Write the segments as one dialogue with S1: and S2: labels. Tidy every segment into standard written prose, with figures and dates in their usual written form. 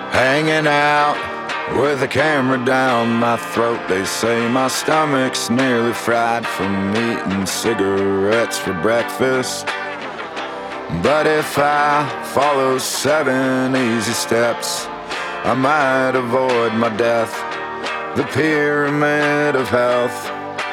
S1: Hanging out with the camera down my throat. They say my stomach's nearly fried from eating cigarettes for breakfast. But if I follow 7 easy steps, I might avoid my death, the pyramid of health.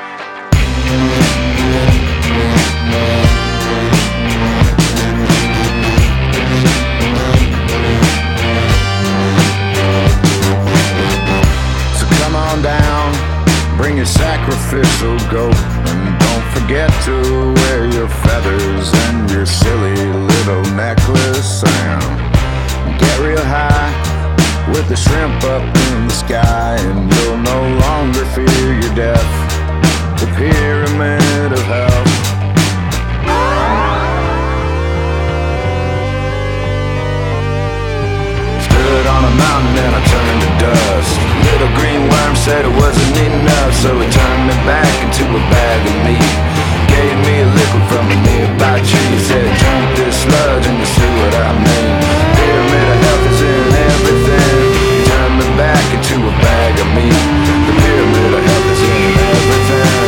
S1: Down, bring your sacrificial goat, and don't forget to wear your feathers and your silly little necklace, and get real high with the shrimp up in the sky, and you'll no longer fear your death, the pyramid of health. Stood on a mountain and I turned to dust. Little green worm said it wasn't enough, so he turned me back into a bag of meat. Gave me a liquid from a nearby tree. He said, drink this sludge and you'll see what I mean. Pyramid of health is in everything. He turned me back into a bag of meat. The pyramid of health is in everything.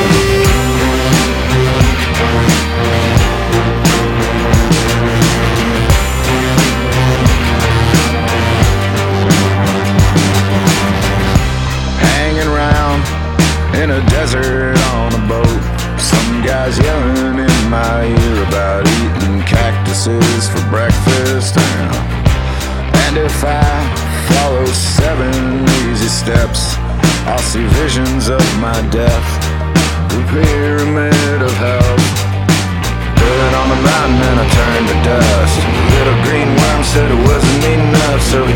S1: In a desert on a boat, some guys yelling in my ear about eating cactuses for breakfast. And if I follow 7 easy steps, I'll see visions of my death, the pyramid of health. Stood on the mountain and I turned to dust. The little green worm said it wasn't enough, so